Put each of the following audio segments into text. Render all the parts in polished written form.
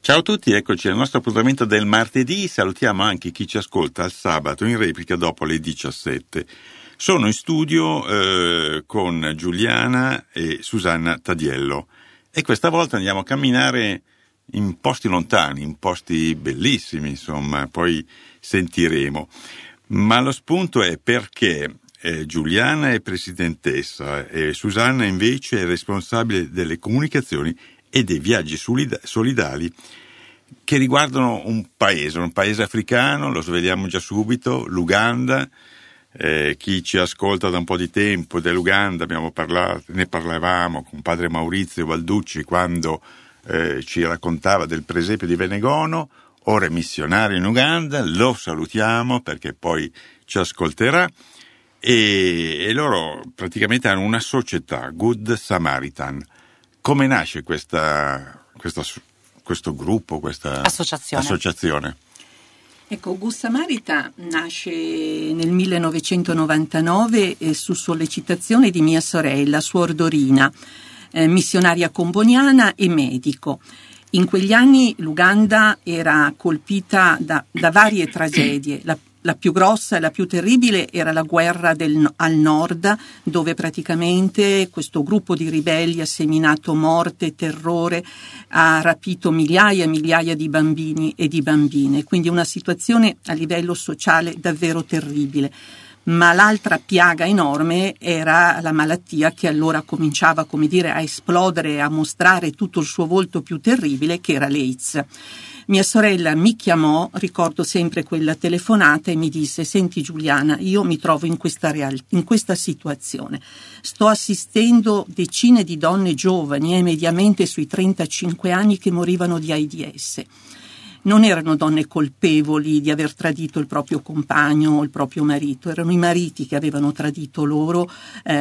Ciao a tutti, eccoci al nostro appuntamento del martedì. Salutiamo anche chi ci ascolta il sabato in replica dopo le 17. Sono in studio con Giuliana e Susanna Tadiello e questa volta andiamo a camminare in posti lontani, in posti bellissimi, insomma, poi sentiremo. Ma lo spunto è perché Giuliana è presidentessa e Susanna invece è responsabile delle comunicazioni e dei viaggi solidali che riguardano un paese africano, lo sveliamo già subito, l'Uganda. Chi ci ascolta da un po' di tempo dell'Uganda, ne parlavamo con padre Maurizio Balducci quando ci raccontava del presepio di Venegono. Ora è missionario in Uganda, lo salutiamo perché poi ci ascolterà, e loro praticamente hanno una società, Good Samaritan. Come nasce questo gruppo, questa associazione? Ecco, Good Samaritan nasce nel 1999 su sollecitazione di mia sorella, Suor Dorina, missionaria comboniana e medico. In quegli anni l'Uganda era colpita da varie tragedie. La più grossa e la più terribile era la guerra al nord, dove praticamente questo gruppo di ribelli ha seminato morte e terrore, ha rapito migliaia e migliaia di bambini e di bambine, quindi una situazione a livello sociale davvero terribile. Ma l'altra piaga enorme era la malattia che allora cominciava, come dire, a esplodere e a mostrare tutto il suo volto più terribile, che era l'AIDS. Mia sorella mi chiamò, ricordo sempre quella telefonata, e mi disse: senti Giuliana, io mi trovo in questa situazione. Sto assistendo decine di donne giovani, mediamente sui 35 anni, che morivano di AIDS. Non erano donne colpevoli di aver tradito il proprio compagno o il proprio marito, erano i mariti che avevano tradito loro,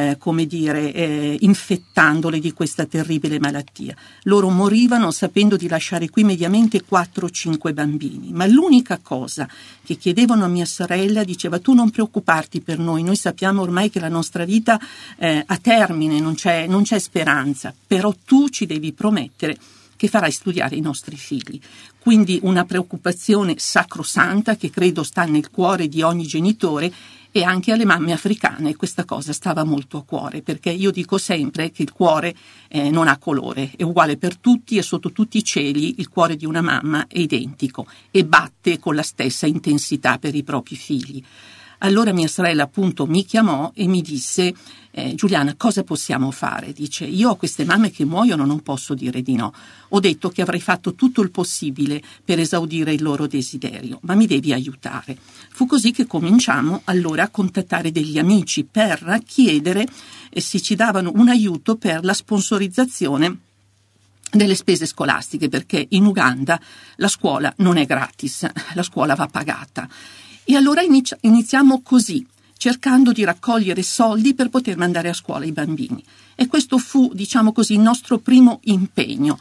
infettandole di questa terribile malattia. Loro morivano sapendo di lasciare qui mediamente 4-5 bambini, ma l'unica cosa che chiedevano a mia sorella, diceva: tu non preoccuparti per noi sappiamo ormai che la nostra vita ha termine, non c'è speranza, però tu ci devi promettere che farai studiare i nostri figli. Quindi una preoccupazione sacrosanta che credo sta nel cuore di ogni genitore, e anche alle mamme africane questa cosa stava molto a cuore, perché io dico sempre che il cuore non ha colore, è uguale per tutti e sotto tutti i cieli il cuore di una mamma è identico e batte con la stessa intensità per i propri figli. Allora mia sorella appunto mi chiamò e mi disse: Giuliana, cosa possiamo fare? Dice: io ho queste mamme che muoiono, non posso dire di no. Ho detto che avrei fatto tutto il possibile per esaudire il loro desiderio, ma mi devi aiutare. Fu così che cominciamo allora a contattare degli amici per chiedere se ci davano un aiuto per la sponsorizzazione delle spese scolastiche, perché in Uganda la scuola non è gratis, la scuola va pagata. E allora iniziamo così, cercando di raccogliere soldi per poter mandare a scuola i bambini. E questo fu, diciamo così, il nostro primo impegno.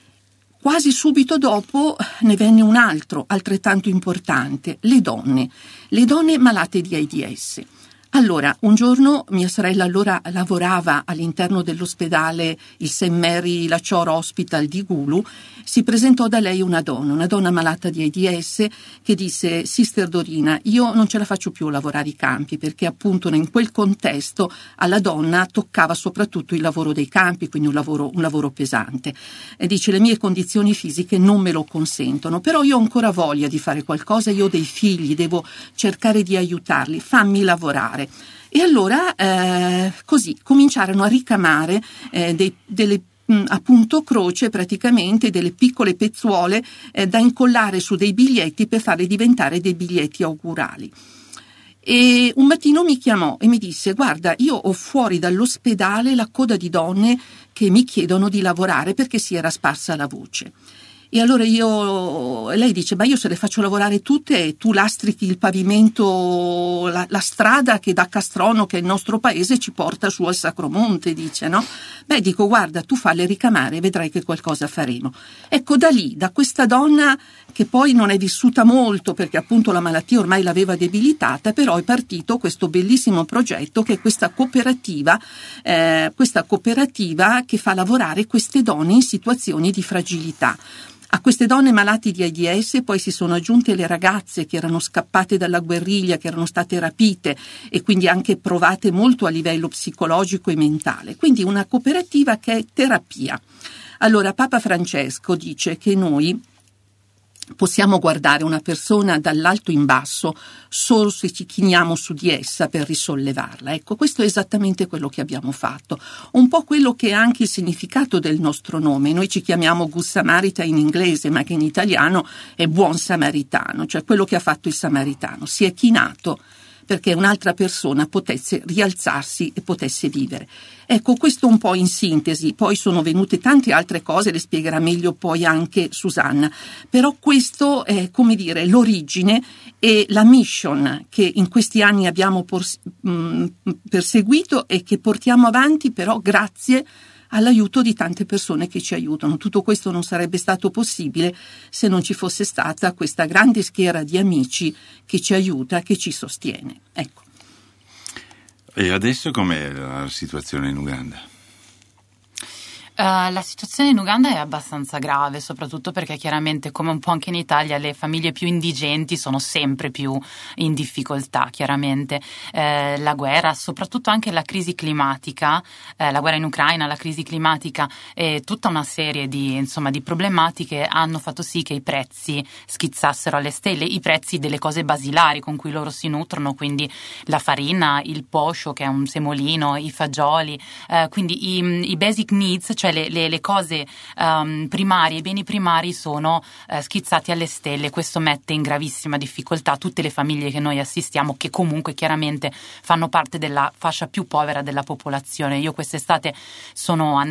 Quasi subito dopo ne venne un altro, altrettanto importante: le donne malate di AIDS. Allora, un giorno mia sorella allora lavorava all'interno dell'ospedale, il St. Mary Lachor Hospital di Gulu. Si presentò da lei una donna malata di AIDS, che disse: Sister Dorina, io non ce la faccio più a lavorare i campi, perché appunto in quel contesto alla donna toccava soprattutto il lavoro dei campi, quindi un lavoro pesante. E dice: le mie condizioni fisiche non me lo consentono, però io ho ancora voglia di fare qualcosa, io ho dei figli, devo cercare di aiutarli, fammi lavorare. E allora così cominciarono a ricamare delle appunto croce, praticamente delle piccole pezzuole da incollare su dei biglietti per farli diventare dei biglietti augurali. E un mattino mi chiamò e mi disse: guarda, io ho fuori dall'ospedale la coda di donne che mi chiedono di lavorare, perché si era sparsa la voce. E allora lei dice: ma io se le faccio lavorare tutte e tu lastrichi il pavimento, la strada che da Castrono, che è il nostro paese, ci porta su al Sacromonte, dice, no? Beh, dico: guarda, tu falle ricamare e vedrai che qualcosa faremo. Ecco, da lì, da questa donna che poi non è vissuta molto perché appunto la malattia ormai l'aveva debilitata, però è partito questo bellissimo progetto che è questa cooperativa che fa lavorare queste donne in situazioni di fragilità. A queste donne malate di AIDS poi si sono aggiunte le ragazze che erano scappate dalla guerriglia, che erano state rapite e quindi anche provate molto a livello psicologico e mentale. Quindi una cooperativa che è terapia. Allora Papa Francesco dice che noi possiamo guardare una persona dall'alto in basso solo se ci chiniamo su di essa per risollevarla. Ecco, questo è esattamente quello che abbiamo fatto. Un po' quello che è anche il significato del nostro nome. Noi ci chiamiamo Good Samaritan in inglese, ma che in italiano è buon samaritano, cioè quello che ha fatto il samaritano. Si è chinato perché un'altra persona potesse rialzarsi e potesse vivere. Ecco, questo un po' in sintesi, poi sono venute tante altre cose, le spiegherà meglio poi anche Susanna, però questo è, come dire, l'origine e la mission che in questi anni abbiamo perseguito e che portiamo avanti però grazie all'aiuto di tante persone che ci aiutano. Tutto questo non sarebbe stato possibile se non ci fosse stata questa grande schiera di amici che ci aiuta, che ci sostiene. Ecco. E adesso com'è la situazione in Uganda? La situazione in Uganda è abbastanza grave, soprattutto perché chiaramente, come un po' anche in Italia, le famiglie più indigenti sono sempre più in difficoltà, chiaramente. La guerra, soprattutto anche la crisi climatica, la guerra in Ucraina, la crisi climatica e tutta una serie di problematiche hanno fatto sì che i prezzi schizzassero alle stelle, i prezzi delle cose basilari con cui loro si nutrono, quindi la farina, il poscio che è un semolino, i fagioli, quindi i basic needs, cioè le cose primarie, i beni primari sono schizzati alle stelle. Questo mette in gravissima difficoltà tutte le famiglie che noi assistiamo, che comunque chiaramente fanno parte della fascia più povera della popolazione. Io quest'estate sono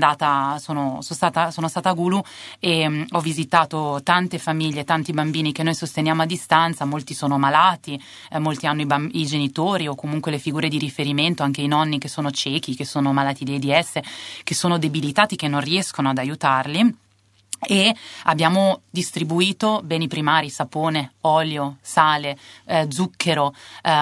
stata a Gulu e ho visitato tante famiglie, tanti bambini che noi sosteniamo a distanza. Molti sono malati, molti hanno i genitori o comunque le figure di riferimento, anche i nonni che sono ciechi, che sono malati di AIDS, che sono debilitati, che non riescono ad aiutarli, e abbiamo distribuito beni primari, sapone, olio, sale, zucchero,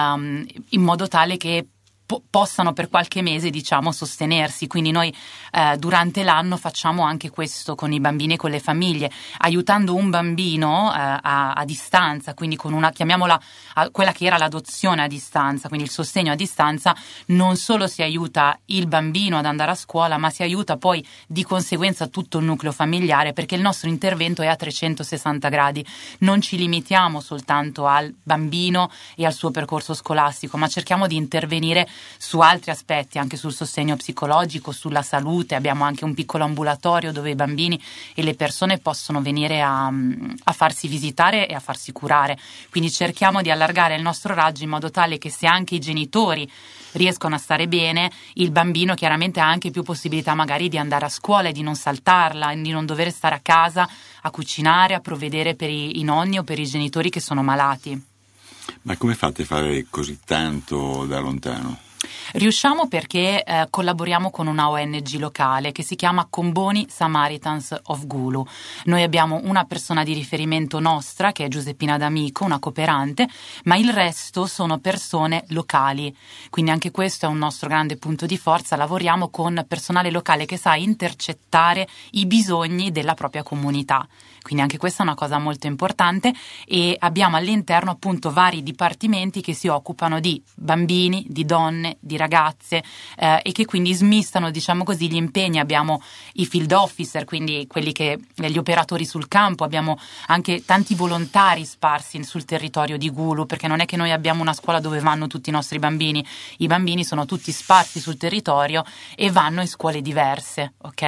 in modo tale che possano per qualche mese sostenersi. Quindi noi durante l'anno facciamo anche questo con i bambini e con le famiglie, aiutando un bambino a distanza, quindi con una, chiamiamola quella che era l'adozione a distanza, quindi il sostegno a distanza. Non solo si aiuta il bambino ad andare a scuola, ma si aiuta poi di conseguenza tutto il nucleo familiare, perché il nostro intervento è a 360 gradi. Non ci limitiamo soltanto al bambino e al suo percorso scolastico, ma cerchiamo di intervenire su altri aspetti, anche sul sostegno psicologico, sulla salute. Abbiamo anche un piccolo ambulatorio dove i bambini e le persone possono venire a farsi visitare e a farsi curare. Quindi cerchiamo di allargare il nostro raggio in modo tale che, se anche i genitori riescono a stare bene, il bambino chiaramente ha anche più possibilità magari di andare a scuola e di non saltarla, di non dover stare a casa a cucinare, a provvedere per i nonni o per i genitori che sono malati. Ma come fate a fare così tanto da lontano? Riusciamo perché collaboriamo con una ONG locale che si chiama Comboni Samaritans of Gulu. Noi abbiamo una persona di riferimento nostra, che è Giuseppina D'Amico, una cooperante, ma il resto sono persone locali. Quindi anche questo è un nostro grande punto di forza. Lavoriamo con personale locale che sa intercettare i bisogni della propria comunità. Quindi anche questa è una cosa molto importante, e abbiamo all'interno appunto vari dipartimenti che si occupano di bambini, di donne, di ragazze, e che quindi smistano, diciamo così, gli impegni. Abbiamo i field officer, quindi gli operatori sul campo. Abbiamo anche tanti volontari sparsi sul territorio di Gulu, perché non è che noi abbiamo una scuola dove vanno tutti i nostri bambini. I bambini sono tutti sparsi sul territorio e vanno in scuole diverse, ok?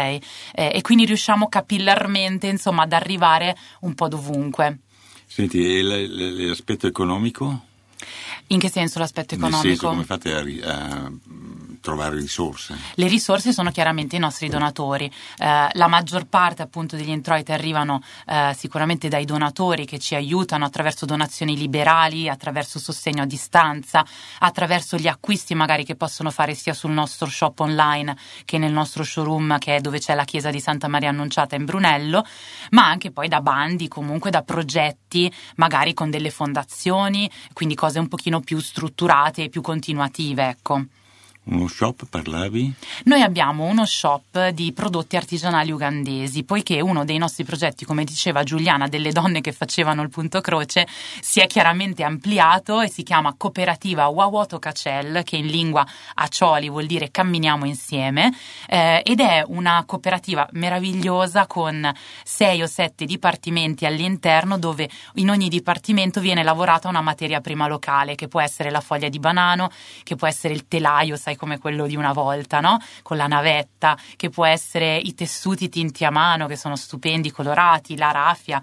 E quindi riusciamo capillarmente, insomma, ad arrivare un po' dovunque. Senti, e l'aspetto economico? In che senso l'aspetto economico? Nel senso, come fate a trovare risorse? Le risorse sono chiaramente i nostri donatori. La maggior parte appunto degli introiti arrivano sicuramente dai donatori, che ci aiutano attraverso donazioni liberali, attraverso sostegno a distanza, attraverso gli acquisti magari che possono fare sia sul nostro shop online che nel nostro showroom, che è dove c'è la chiesa di Santa Maria Annunciata in Brunello, ma anche poi da bandi, comunque da progetti magari con delle fondazioni, quindi cose un pochino più strutturate e più continuative, ecco. Uno shop, parlavi? Noi abbiamo uno shop di prodotti artigianali ugandesi, poiché uno dei nostri progetti, come diceva Giuliana, delle donne che facevano il punto croce, si è chiaramente ampliato e si chiama Cooperativa Wawoto Kacel, che in lingua Acholi vuol dire camminiamo insieme, ed è una cooperativa meravigliosa con 6 o 7 dipartimenti all'interno, dove in ogni dipartimento viene lavorata una materia prima locale, che può essere la foglia di banano, che può essere il telaio, sai, come quello di una volta, no? Con la navetta, che può essere i tessuti tinti a mano, che sono stupendi, colorati, la raffia,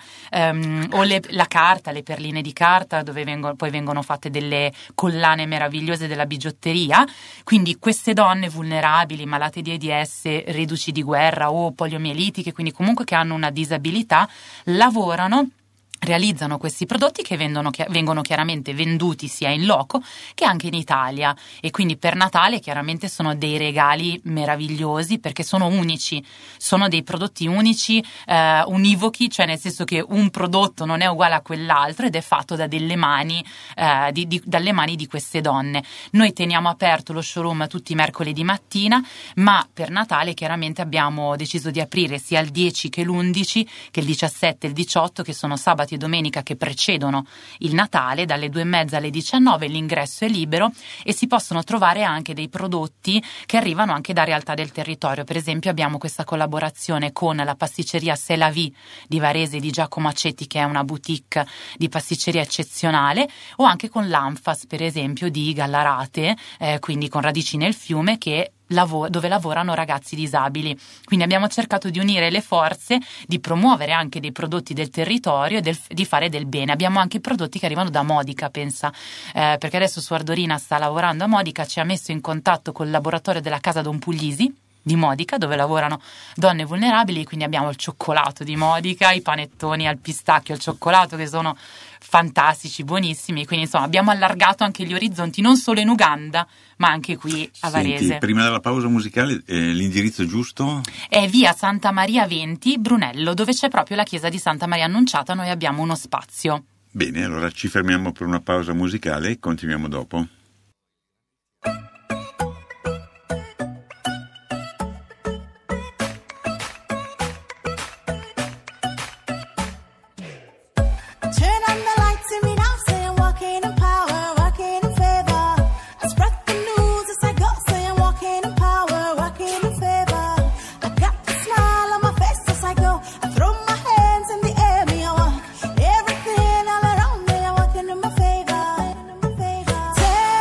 o la carta, le perline di carta, dove poi vengono fatte delle collane meravigliose della bigiotteria. Quindi queste donne vulnerabili, malate di AIDS, reduci di guerra o poliomielitiche, quindi comunque che hanno una disabilità, lavorano, realizzano questi prodotti che vengono chiaramente venduti sia in loco che anche in Italia, e quindi per Natale chiaramente sono dei regali meravigliosi, perché sono unici, sono dei prodotti unici, univochi, cioè nel senso che un prodotto non è uguale a quell'altro ed è fatto da delle mani, dalle mani di queste donne. Noi teniamo aperto lo showroom tutti i mercoledì mattina, ma per Natale chiaramente abbiamo deciso di aprire sia il 10 che l'11, che il 17 e il 18, che sono sabati e domenica che precedono il Natale, dalle 2:30 alle 19. L'ingresso è libero e si possono trovare anche dei prodotti che arrivano anche da realtà del territorio. Per esempio abbiamo questa collaborazione con la pasticceria C'est la Vie di Varese di Giacomo Acetti, che è una boutique di pasticceria eccezionale, o anche con l'Anfas per esempio di Gallarate, quindi con radici nel fiume, che dove lavorano ragazzi disabili. Quindi abbiamo cercato di unire le forze, di promuovere anche dei prodotti del territorio e di fare del bene. Abbiamo anche prodotti che arrivano da Modica, pensa, perché adesso Suor Dorina sta lavorando a Modica, ci ha messo in contatto col laboratorio della Casa Don Puglisi di Modica, dove lavorano donne vulnerabili, quindi abbiamo il cioccolato di Modica, i panettoni al pistacchio e al cioccolato, che sono fantastici, buonissimi. Quindi insomma abbiamo allargato anche gli orizzonti, non solo in Uganda ma anche qui a Varese. Senti, prima della pausa musicale, l'indirizzo giusto? È via Santa Maria 20 Brunello, dove c'è proprio la chiesa di Santa Maria Annunciata. Noi abbiamo uno spazio. Bene, allora ci fermiamo per una pausa musicale e continuiamo dopo. Take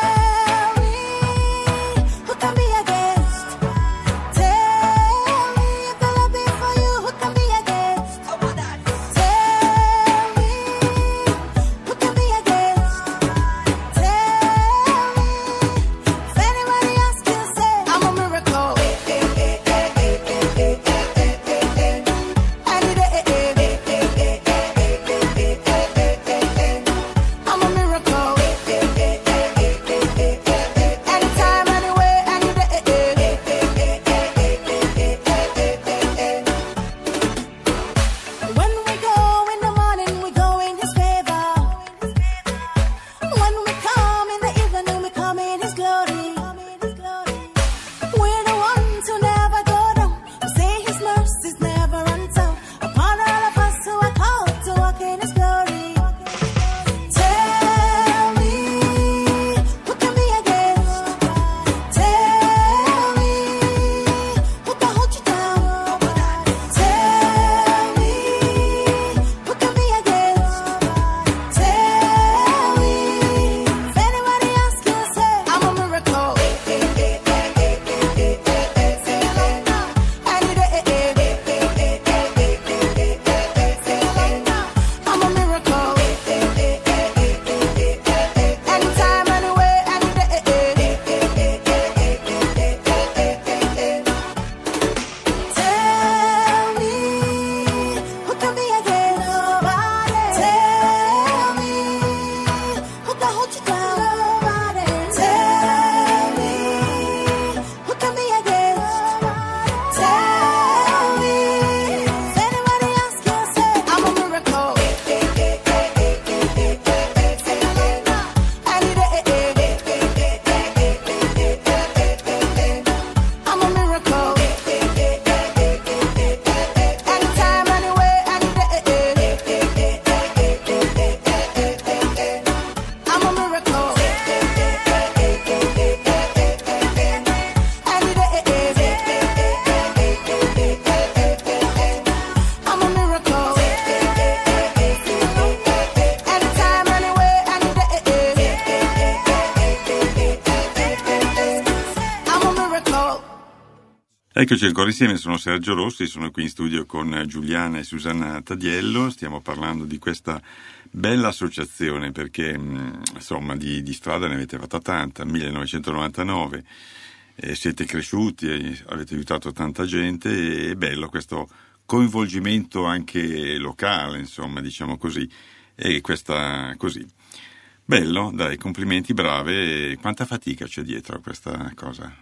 Eccoci ancora insieme, sono Sergio Rossi, sono qui in studio con Giuliana e Susanna Tadiello, stiamo parlando di questa bella associazione perché insomma di strada ne avete fatta tanta, 1999, siete cresciuti, avete aiutato tanta gente e è bello questo coinvolgimento anche locale, insomma, diciamo così, e questa così. Bello, dai, complimenti, brave, quanta fatica c'è dietro a questa cosa?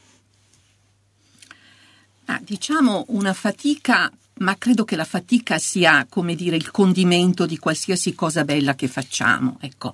Diciamo una fatica, ma credo che la fatica sia, come dire, il condimento di qualsiasi cosa bella che facciamo, ecco.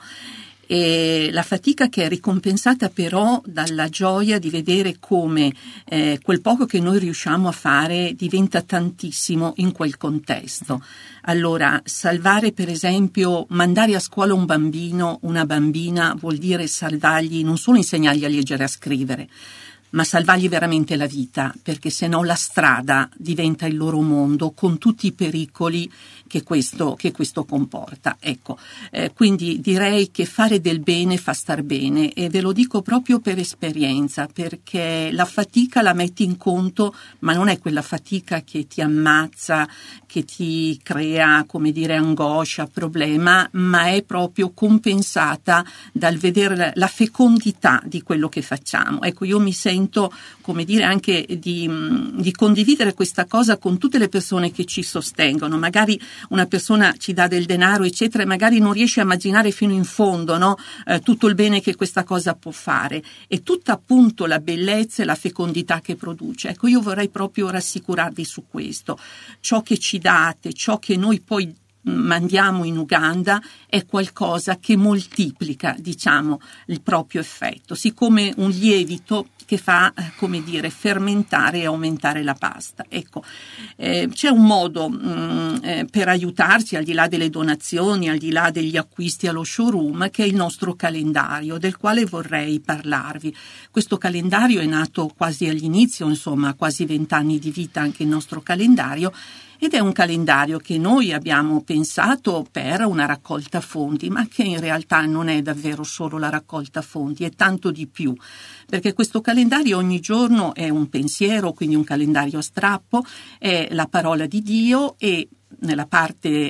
E la fatica che è ricompensata però dalla gioia di vedere come quel poco che noi riusciamo a fare diventa tantissimo in quel contesto. Allora, salvare per esempio, mandare a scuola un bambino, una bambina, vuol dire salvargli, non solo insegnargli a leggere e a scrivere, ma salvargli veramente la vita, perché se no la strada diventa il loro mondo con tutti i pericoli che questo comporta. Ecco, quindi direi che fare del bene fa star bene e ve lo dico proprio per esperienza, perché la fatica la metti in conto, ma non è quella fatica che ti ammazza, che ti crea, come dire, angoscia, problema, ma è proprio compensata dal vedere la fecondità di quello che facciamo. Ecco, io mi sento, come dire, anche di condividere questa cosa con tutte le persone che ci sostengono. Magari una persona ci dà del denaro, eccetera, e magari non riesce a immaginare fino in fondo, no? Tutto il bene che questa cosa può fare e tutta appunto la bellezza e la fecondità che produce. Ecco, io vorrei proprio rassicurarvi su questo. Ciò che ci date, ciò che noi poi mandiamo in Uganda è qualcosa che moltiplica, diciamo, il proprio effetto, siccome un lievito che fa, come dire, fermentare e aumentare la pasta. Ecco, c'è un modo per aiutarci, al di là delle donazioni, al di là degli acquisti allo showroom, che è il nostro calendario, del quale vorrei parlarvi. Questo calendario è nato quasi all'inizio, insomma, quasi 20 anni di vita anche il nostro calendario, ed è un calendario che noi abbiamo pensato per una raccolta fondi, ma che in realtà non è davvero solo la raccolta fondi, è tanto di più, perché questo calendario ogni giorno è un pensiero, quindi un calendario a strappo, è la parola di Dio e nella parte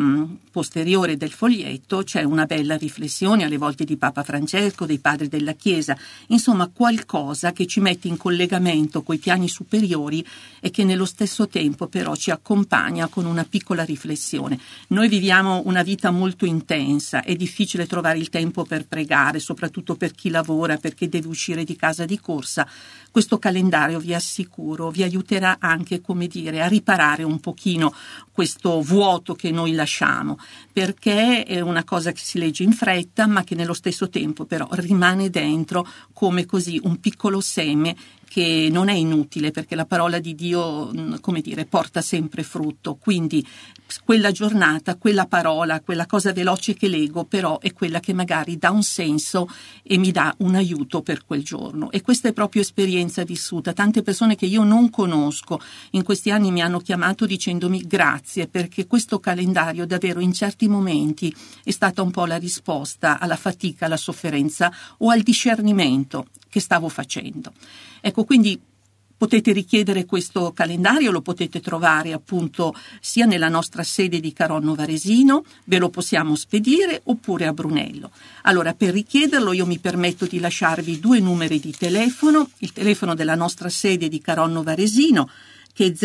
posteriore del foglietto c'è una bella riflessione, alle volte di Papa Francesco, dei padri della Chiesa, insomma qualcosa che ci mette in collegamento coi piani superiori e che nello stesso tempo però ci accompagna con una piccola riflessione. Noi viviamo una vita molto intensa, è difficile trovare il tempo per pregare, soprattutto per chi lavora, perché deve uscire di casa di corsa. Questo calendario, vi assicuro, vi aiuterà anche, come dire, a riparare un pochino questo vuoto che noi lasciamo, perché è una cosa che si legge in fretta, ma che nello stesso tempo però rimane dentro come così un piccolo seme che non è inutile, perché la parola di Dio, come dire, porta sempre frutto. Quindi quella giornata, quella parola, quella cosa veloce che leggo, però è quella che magari dà un senso e mi dà un aiuto per quel giorno. E questa è proprio esperienza vissuta. Tante persone che io non conosco in questi anni mi hanno chiamato dicendomi grazie, perché questo calendario davvero in certi momenti è stata un po' la risposta alla fatica, alla sofferenza o al discernimento che stavo facendo. Ecco, quindi potete richiedere questo calendario, lo potete trovare appunto sia nella nostra sede di Caronno Varesino, ve lo possiamo spedire, oppure a Brunello. Allora, per richiederlo io mi permetto di lasciarvi 2 numeri di telefono, il telefono della nostra sede di Caronno Varesino, che è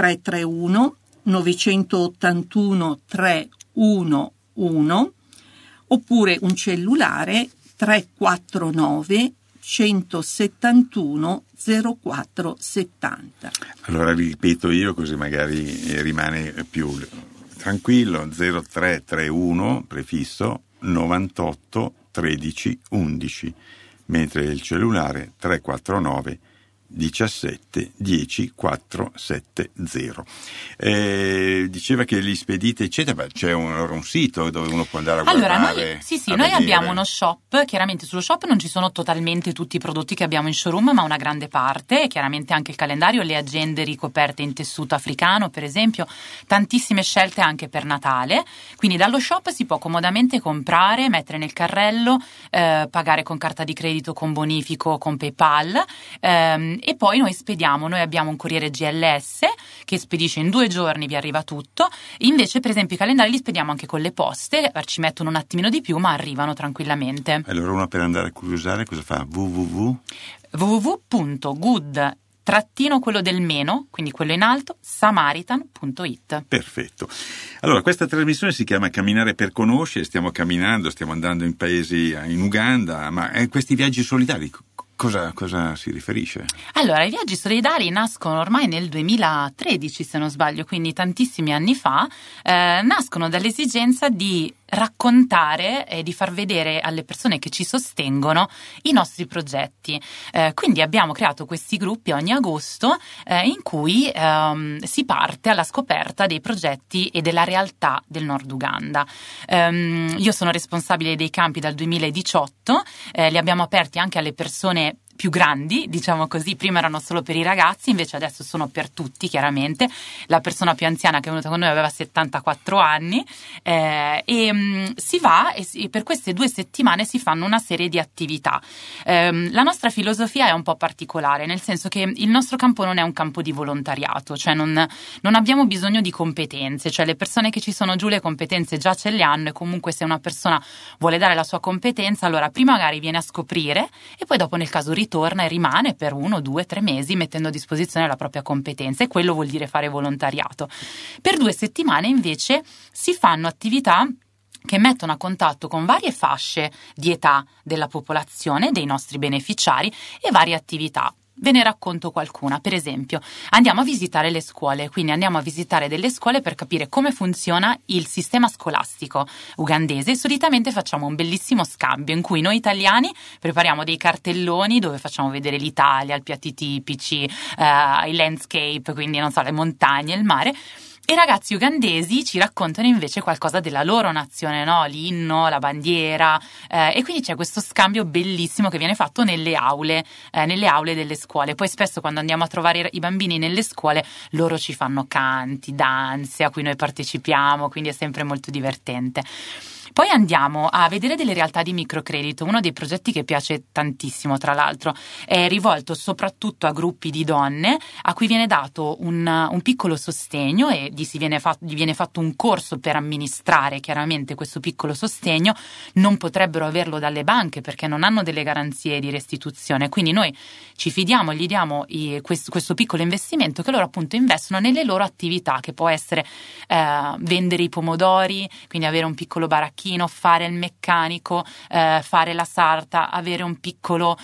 0331 981 311, oppure un cellulare 349 171 0470. Allora ripeto io, così magari rimane più tranquillo: 0331 prefisso 98 13 11, mentre il cellulare 349 17 10 470. Diceva che li spedite eccetera, ma c'è un sito dove uno può andare a guardare? Allora noi abbiamo uno shop. Chiaramente sullo shop non ci sono totalmente tutti i prodotti che abbiamo in showroom, ma una grande parte, e chiaramente anche il calendario, le agende ricoperte in tessuto africano per esempio, tantissime scelte anche per Natale. Quindi dallo shop si può comodamente comprare, mettere nel carrello, pagare con carta di credito, con bonifico, con PayPal, E poi noi abbiamo un corriere GLS che spedisce in 2 giorni, vi arriva tutto. Invece per esempio i calendari li spediamo anche con le poste, ci mettono un attimino di più ma arrivano tranquillamente. Allora uno per andare a curiosare cosa fa? www.good quello del meno, quindi quello in alto, samaritan.it. Perfetto. Allora, questa trasmissione si chiama Camminare per conoscere, stiamo camminando, stiamo andando in paesi, in Uganda, ma questi viaggi solidari, cosa si riferisce? Allora, i viaggi solidari nascono ormai nel 2013, se non sbaglio, quindi tantissimi anni fa, nascono dall'esigenza di raccontare e di far vedere alle persone che ci sostengono i nostri progetti. Quindi abbiamo creato questi gruppi ogni agosto in cui si parte alla scoperta dei progetti e della realtà del Nord Uganda. Io sono responsabile dei campi dal 2018, li abbiamo aperti anche alle persone più grandi, diciamo così. Prima erano solo per i ragazzi, invece adesso sono per tutti, chiaramente. La persona più anziana che è venuta con noi aveva 74 anni si va e per queste 2 settimane si fanno una serie di attività. La nostra filosofia è un po' particolare, nel senso che il nostro campo non è un campo di volontariato, cioè non abbiamo bisogno di competenze, cioè le persone che ci sono giù le competenze già ce le hanno, e comunque se una persona vuole dare la sua competenza, allora prima magari viene a scoprire e poi dopo nel caso ritorna e rimane per 1, 2, 3 mesi mettendo a disposizione la propria competenza, e quello vuol dire fare volontariato. Per 2 settimane invece si fanno attività che mettono a contatto con varie fasce di età della popolazione, dei nostri beneficiari, e varie attività. Ve ne racconto qualcuna. Per esempio, andiamo a visitare le scuole, quindi andiamo a visitare delle scuole per capire come funziona il sistema scolastico ugandese. Solitamente facciamo un bellissimo scambio in cui noi italiani prepariamo dei cartelloni dove facciamo vedere l'Italia, i piatti tipici, i landscape, quindi non so, le montagne, il mare. E i ragazzi ugandesi ci raccontano invece qualcosa della loro nazione, no? L'inno, la bandiera, e quindi c'è questo scambio bellissimo che viene fatto nelle aule delle scuole. Poi spesso quando andiamo a trovare i bambini nelle scuole, loro ci fanno canti, danze a cui noi partecipiamo, quindi è sempre molto divertente. Poi andiamo a vedere delle realtà di microcredito. Uno dei progetti che piace tantissimo, tra l'altro, è rivolto soprattutto a gruppi di donne a cui viene dato un piccolo sostegno e gli viene fatto un corso per amministrare chiaramente questo piccolo sostegno. Non potrebbero averlo dalle banche perché non hanno delle garanzie di restituzione, quindi noi ci fidiamo, gli diamo questo piccolo investimento che loro appunto investono nelle loro attività, che può essere vendere i pomodori, quindi avere un piccolo baracchino, fare il meccanico, fare la sarta, avere un piccolo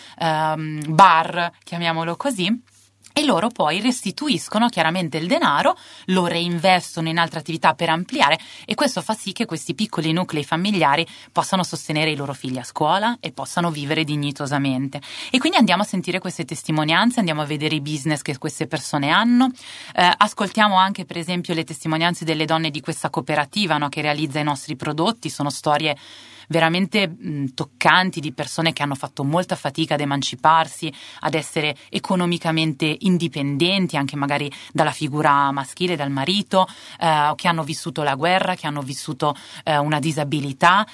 bar, chiamiamolo così. E loro poi restituiscono chiaramente il denaro, lo reinvestono in altre attività per ampliare, e questo fa sì che questi piccoli nuclei familiari possano sostenere i loro figli a scuola e possano vivere dignitosamente. E quindi andiamo a sentire queste testimonianze, andiamo a vedere i business che queste persone hanno, ascoltiamo anche per esempio le testimonianze delle donne di questa cooperativa, no, che realizza i nostri prodotti. Sono storie veramente toccanti di persone che hanno fatto molta fatica ad emanciparsi, ad essere economicamente indipendenti anche magari dalla figura maschile, dal marito, che hanno vissuto la guerra, che hanno vissuto una disabilità,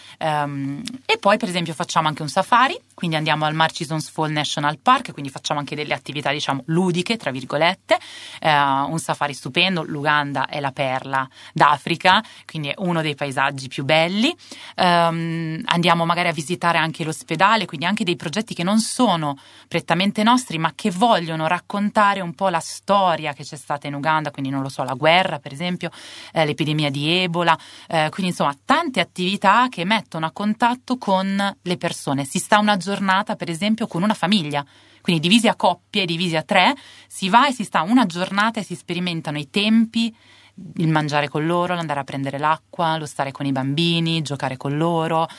e poi per esempio facciamo anche un safari, quindi andiamo al Murchison's Fall National Park, quindi facciamo anche delle attività diciamo ludiche tra virgolette, un safari stupendo. L'Uganda è la perla d'Africa, quindi è uno dei paesaggi più belli. Andiamo magari a visitare anche l'ospedale, quindi anche dei progetti che non sono prettamente nostri ma che vogliono raccontare un po' la storia che c'è stata in Uganda, quindi non lo so, la guerra per esempio, l'epidemia di Ebola, quindi insomma tante attività che mettono a contatto con le persone. Si sta una giornata per esempio con una famiglia, quindi divisi a coppie, divisi a 3, si va e si sta una giornata e si sperimentano i tempi, il mangiare con loro, l'andare a prendere l'acqua, lo stare con i bambini, giocare con loro.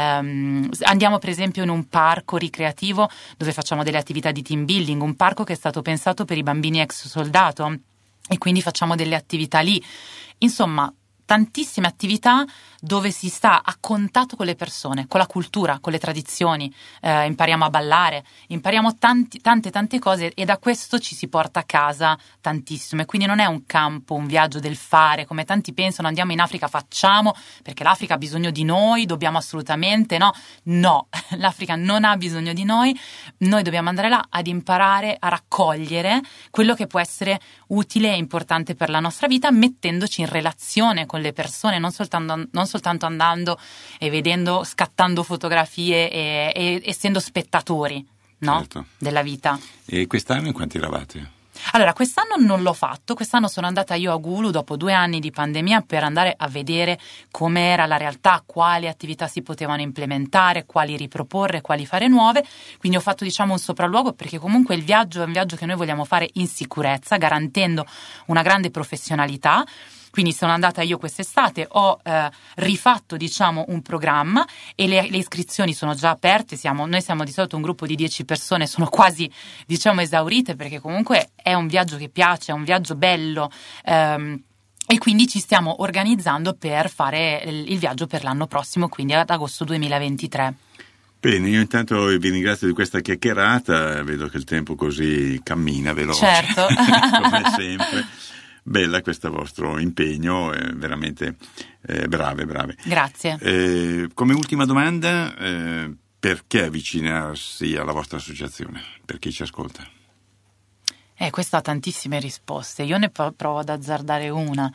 Andiamo per esempio in un parco ricreativo dove facciamo delle attività di team building, un parco che è stato pensato per i bambini ex soldato, e quindi facciamo delle attività lì. Insomma, tantissime attività dove si sta a contatto con le persone, con la cultura, con le tradizioni, impariamo a ballare, impariamo tante cose, e da questo ci si porta a casa tantissimo. E quindi non è un campo, un viaggio del fare, come tanti pensano, andiamo in Africa, facciamo, perché l'Africa ha bisogno di noi, dobbiamo assolutamente, no, l'Africa non ha bisogno di noi dobbiamo andare là ad imparare a raccogliere quello che può essere utile e importante per la nostra vita, mettendoci in relazione con le persone, non soltanto andando e vedendo, scattando fotografie e essendo spettatori, no? Certo. Della vita. E quest'anno in quanti eravate? Allora, quest'anno non l'ho fatto, quest'anno sono andata io a Gulu dopo 2 anni di pandemia per andare a vedere com'era la realtà, quali attività si potevano implementare, quali riproporre, quali fare nuove, quindi ho fatto un sopralluogo, perché comunque il viaggio è un viaggio che noi vogliamo fare in sicurezza, garantendo una grande professionalità. Quindi sono andata io quest'estate, ho rifatto un programma, e le iscrizioni sono già aperte. Noi siamo di solito un gruppo di 10 persone, sono quasi esaurite, perché comunque è un viaggio che piace, è un viaggio bello, e quindi ci stiamo organizzando per fare il viaggio per l'anno prossimo, quindi ad agosto 2023. Bene, io intanto vi ringrazio di questa chiacchierata, vedo che il tempo così cammina veloce, certo. come sempre. Bella questo vostro impegno, veramente brave. Grazie. Come ultima domanda, perché avvicinarsi alla vostra associazione? Per chi ci ascolta? Questa ha tantissime risposte, io ne provo ad azzardare una.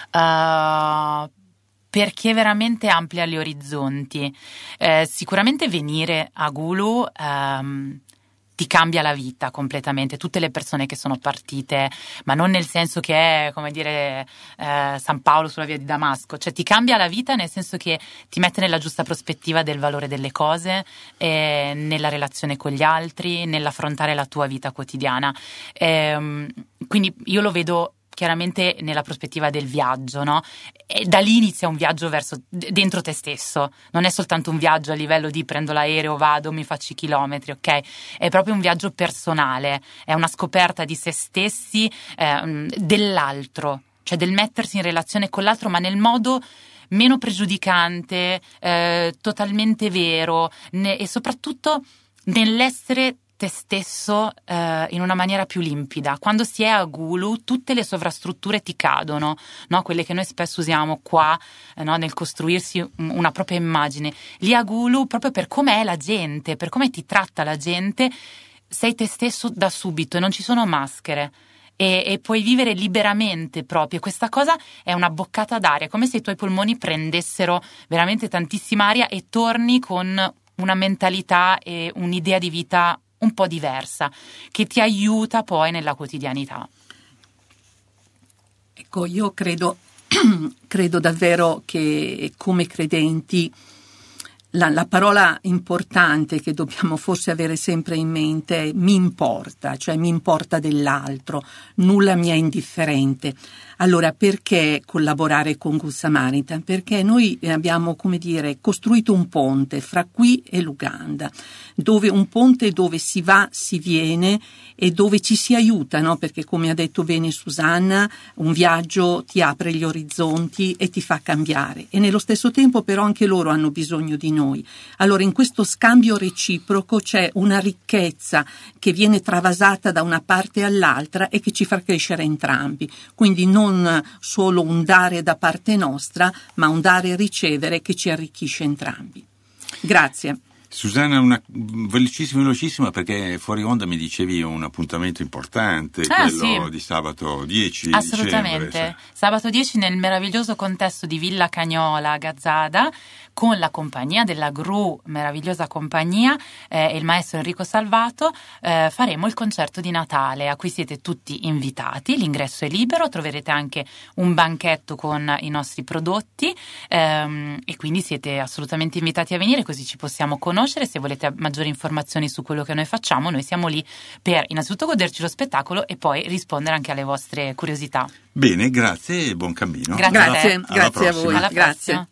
Perché veramente amplia gli orizzonti. Sicuramente venire a Gulu ti cambia la vita completamente. Tutte le persone che sono partite, ma non nel senso che è come dire San Paolo sulla via di Damasco, cioè ti cambia la vita nel senso che ti mette nella giusta prospettiva del valore delle cose, nella relazione con gli altri, nell'affrontare la tua vita quotidiana. Quindi io lo vedo chiaramente nella prospettiva del viaggio, no? E da lì inizia un viaggio verso dentro te stesso, non è soltanto un viaggio a livello di prendo l'aereo, vado, mi faccio i chilometri, ok? È proprio un viaggio personale, è una scoperta di se stessi, dell'altro, cioè del mettersi in relazione con l'altro, ma nel modo meno pregiudicante, totalmente vero, e soprattutto nell'essere te stesso in una maniera più limpida. Quando si è a Gulu tutte le sovrastrutture ti cadono, no? Quelle che noi spesso usiamo qua, no? Nel costruirsi una propria immagine. Lì a Gulu, proprio per com'è la gente, per come ti tratta la gente, sei te stesso da subito e non ci sono maschere. E puoi vivere liberamente proprio. Questa cosa è una boccata d'aria, come se i tuoi polmoni prendessero veramente tantissima aria e torni con una mentalità e un'idea di vita un po' diversa, che ti aiuta poi nella quotidianità. Ecco, io credo davvero che come credenti la parola importante che dobbiamo forse avere sempre in mente è mi importa, cioè mi importa dell'altro, nulla mi è indifferente. Allora, perché collaborare con Good Samaritan? Perché noi abbiamo, costruito un ponte fra qui e l'Uganda, un ponte dove si va, si viene e dove ci si aiuta, no? Perché, come ha detto bene Susanna, un viaggio ti apre gli orizzonti e ti fa cambiare, e nello stesso tempo però anche loro hanno bisogno di noi. Allora, in questo scambio reciproco c'è una ricchezza che viene travasata da una parte all'altra e che ci fa crescere entrambi. Quindi non solo un dare da parte nostra, ma un dare e ricevere che ci arricchisce entrambi. Grazie. Susanna, una velocissima, perché fuori onda mi dicevi un appuntamento importante, quello sì. Di sabato 10 Assolutamente. dicembre. Sabato 10 nel meraviglioso contesto di Villa Cagnola a Gazzada, con la compagnia della GRU, meravigliosa compagnia, e il maestro Enrico Salvato, faremo il concerto di Natale a cui siete tutti invitati. L'ingresso è libero, troverete anche un banchetto con i nostri prodotti, e quindi siete assolutamente invitati a venire, così ci possiamo conoscere. Se volete maggiori informazioni su quello che noi facciamo, noi siamo lì per innanzitutto goderci lo spettacolo e poi rispondere anche alle vostre curiosità. Bene, grazie e buon cammino. Grazie a voi. Alla Grazie. prossima.